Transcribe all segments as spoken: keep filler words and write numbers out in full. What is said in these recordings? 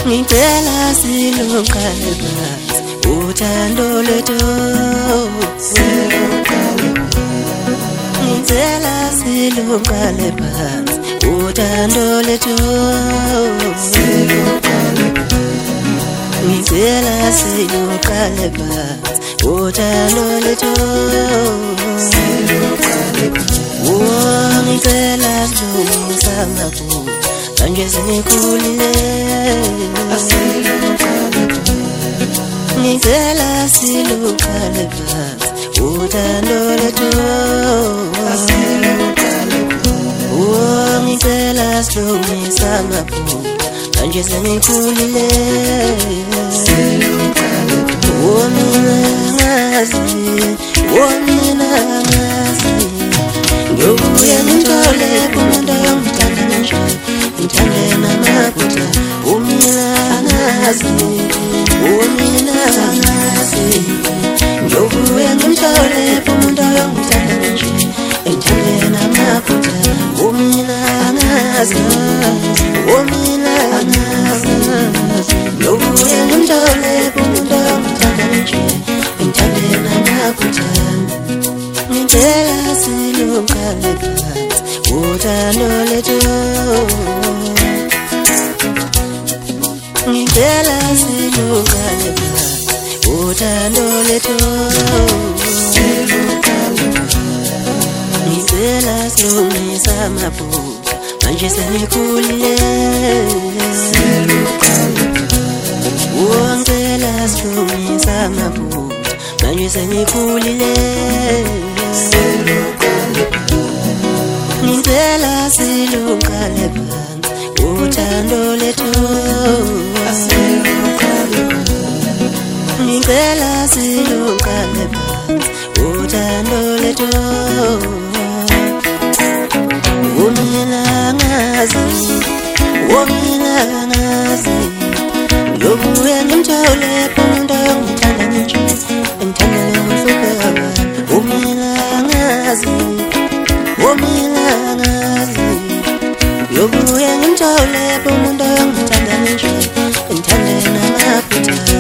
ngicela siluqale phansi uthando lwethu ngicela siluqale phansi uthando lwethu ngicela siluqale phansi uthando lwethu ngicela silungisa amaphutha manje sengikhulile ngicela siluqale phansi uthando lwethu ngicela silungisa amaphutha manje sengikhulile womina ngazi womina ngazi ngiyobuye ngithole umuntu oyongithanda nje ngithande namaphutha womina ngazi womina ngazi ngiyobuye ngithole umuntu oyongithanda nje ngithande namaphutha womina ngazi womina ngazi ngiyobuye ngithole umuntu oyongithanda nje ngithande namaphutha ngicela siluqale phansi uthando lwethu ngicela siluqale phansi uthando lwethu ngicela silungisa amaphutha manje sengikhulile ngicela silungisa amaphutha manje sengikhulile ngicela siluqale phansi uthando lwethu ngicela siluqale phansi uthando lwethu womina ngazi womina ngazi ngiyobuye ngimthole umuntu oyongithanda nje ngithanda nokuhlupheka womina ngazi womina ngazi ngiyobuye ngimthole umuntu oyongithanda nje ngithande namaphutha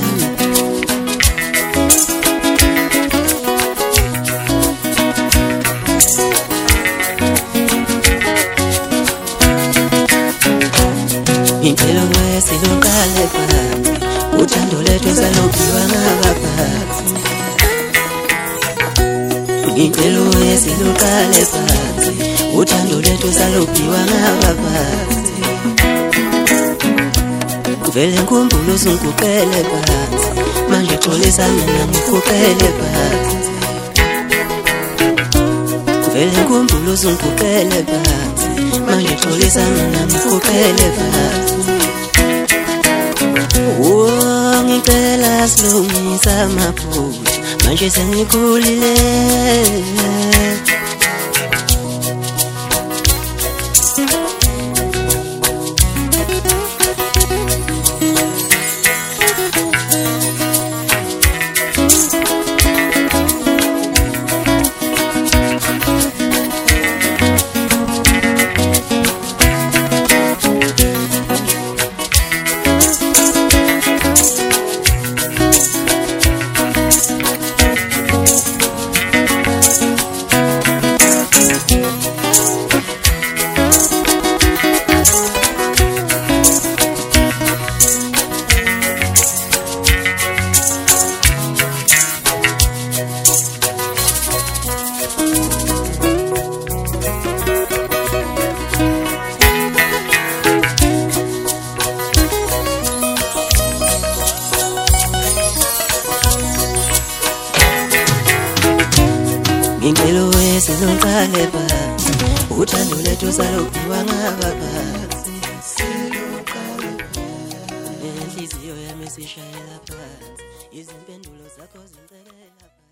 ngicela siluqale phansi uthando lwethu saluphiwa ngabaphansi ngicela siluqale phansi uthando lwethu saluphiwa ngabaphansi vele ngikhumbula usungiguqele phansi manje xolisa mina ngiguqele phansi vele ngikhumbula usungiguqele phansi manje xolisa mina ngiguqele phansi ngicela silungisa amaphutha manje sengikhulile ngicela siluqale phansi uthando lwethu saluphiwa ngabaphansi inhliziyo yami sishayela phansi izimpendulo zakho zincekela